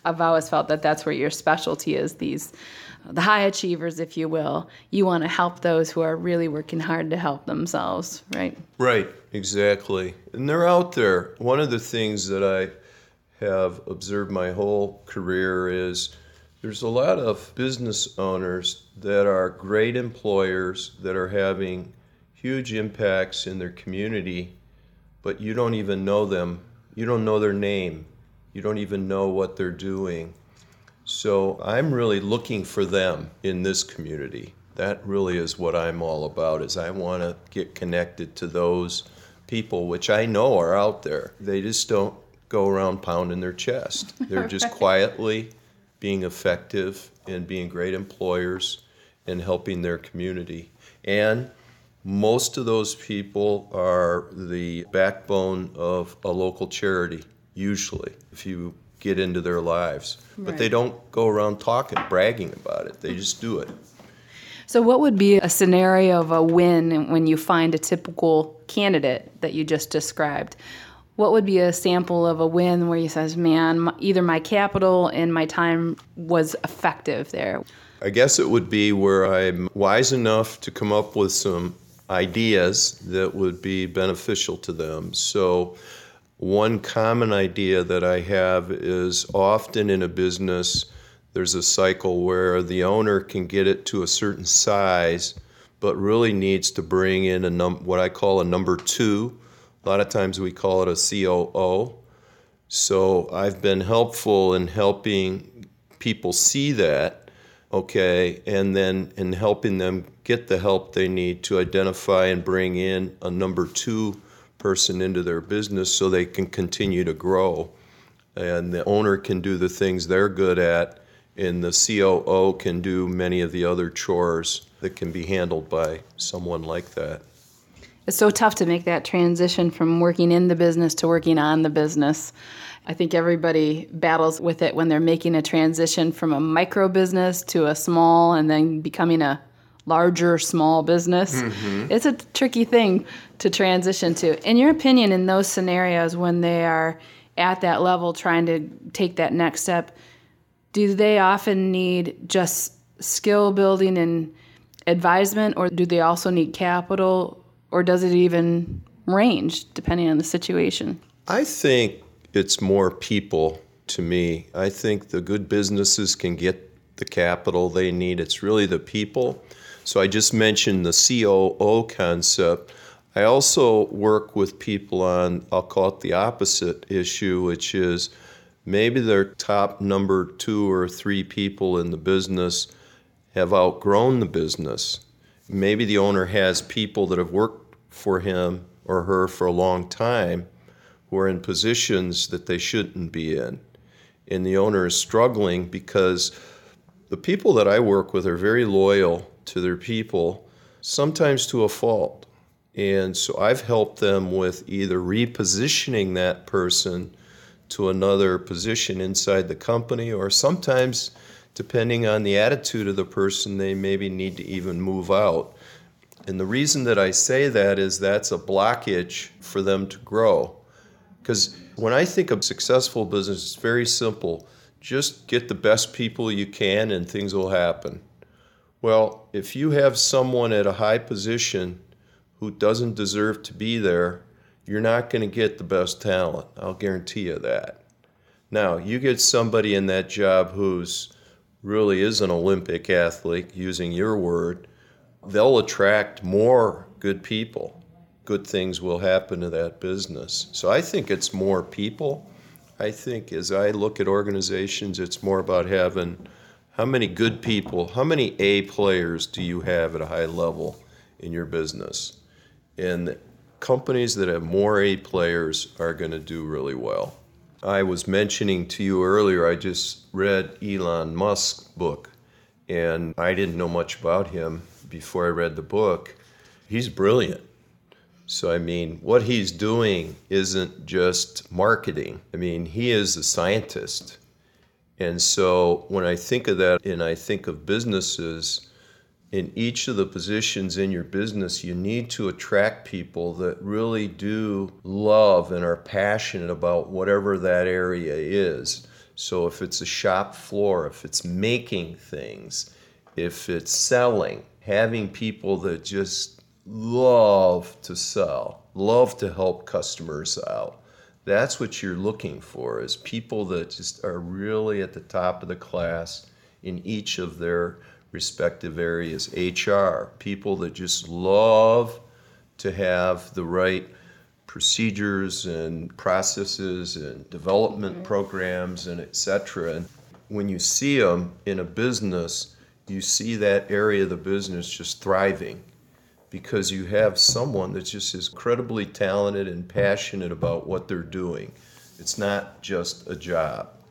I've always felt that that's where your specialty is, the high achievers, if you will. You want to help those who are really working hard to help themselves, right? Right, exactly. And they're out there. One of the things that I have observed my whole career is there's a lot of business owners that are great employers that are having huge impacts in their community, but you don't even know them. You don't know their name. You don't even know what they're doing. So I'm really looking for them in this community. That really is what I'm all about, is I want to get connected to those people, which I know are out there. They just don't go around pounding their chest. They're just quietly being effective and being great employers and helping their community. And most of those people are the backbone of a local charity, usually, if you get into their lives. Right. But they don't go around bragging about it. They just do it. So what would be a scenario of a win when you find a typical candidate that you just described? What would be a sample of a win where you says, man, either my capital and my time was effective there? I guess it would be where I'm wise enough to come up with some ideas that would be beneficial to them. So one common idea that I have is often in a business, there's a cycle where the owner can get it to a certain size, but really needs to bring in what I call a number two. A lot of times we call it a COO. So I've been helpful in helping people see that, okay, and then in helping them get the help they need to identify and bring in a number two person into their business so they can continue to grow. And the owner can do the things they're good at, and the COO can do many of the other chores that can be handled by someone like that. It's so tough to make that transition from working in the business to working on the business. I think everybody battles with it when they're making a transition from a micro business to a small and then becoming a larger small business. Mm-hmm. It's a tricky thing to transition to. In your opinion, in those scenarios when they are at that level trying to take that next step, do they often need just skill building and advisement, or do they also need capital, or does it even range depending on the situation? I think it's more people to me. I think the good businesses can get the capital they need. It's really the people. So I just mentioned the COO concept. I also work with people on, I'll call it the opposite issue, which is maybe their top number 2 or 3 people in the business have outgrown the business. Maybe the owner has people that have worked for him or her for a long time who are in positions that they shouldn't be in. And the owner is struggling because the people that I work with are very loyal to their people, sometimes to a fault. And so I've helped them with either repositioning that person to another position inside the company, or sometimes, depending on the attitude of the person, they maybe need to even move out. And the reason that I say that is that's a blockage for them to grow. Because when I think of successful business, it's very simple. Just get the best people you can and things will happen. Well, if you have someone at a high position who doesn't deserve to be there, you're not going to get the best talent. I'll guarantee you that. Now, you get somebody in that job who's really is an Olympic athlete, using your word, they'll attract more good people. Good things will happen to that business. So I think it's more people. I think as I look at organizations, it's more about having how many good people, how many A players do you have at a high level in your business? And companies that have more A players are going to do really well. I was mentioning to you earlier, I just read Elon Musk's book, and I didn't know much about him before I read the book. He's brilliant. So, I mean, what he's doing isn't just marketing. I mean, he is a scientist. And so when I think of that and I think of businesses, in each of the positions in your business, you need to attract people that really do love and are passionate about whatever that area is. So if it's a shop floor, if it's making things, if it's selling, having people that just love to sell, love to help customers out. That's what you're looking for, is people that just are really at the top of the class in each of their respective areas. HR, people that just love to have the right procedures and processes and development programs and et cetera. And when you see them in a business, you see that area of the business just thriving because you have someone that's just incredibly talented and passionate about what they're doing. It's not just a job.